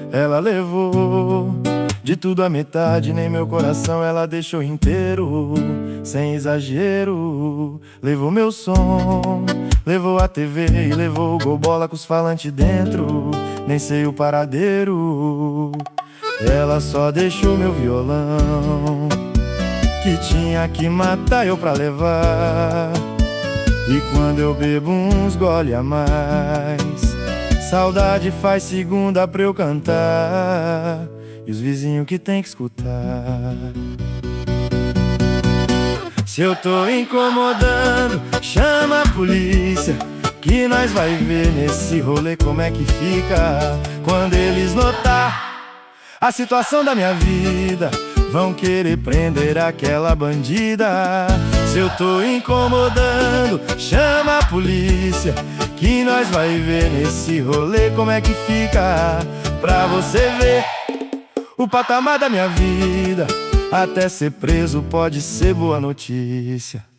Ela levou de tudo a metade, nem meu coração ela deixou inteiro. Sem exagero, levou meu som, levou a TV e levou o Golbola com os falantes dentro. Nem sei o paradeiro. Ela só deixou meu violão, que tinha que matar eu pra levar. E quando eu bebo uns gole a mais, saudade faz segunda pra eu cantar, e os vizinhos que tem que escutar. Se eu tô incomodando, chama a polícia, que nós vai ver nesse rolê como é que fica. Quando eles notar a situação da minha vida, vão querer prender aquela bandida. Se eu tô incomodando, chama a polícia, que nós vai ver nesse rolê como é que fica. Pra você ver o patamar da minha vida, até ser preso pode ser boa notícia.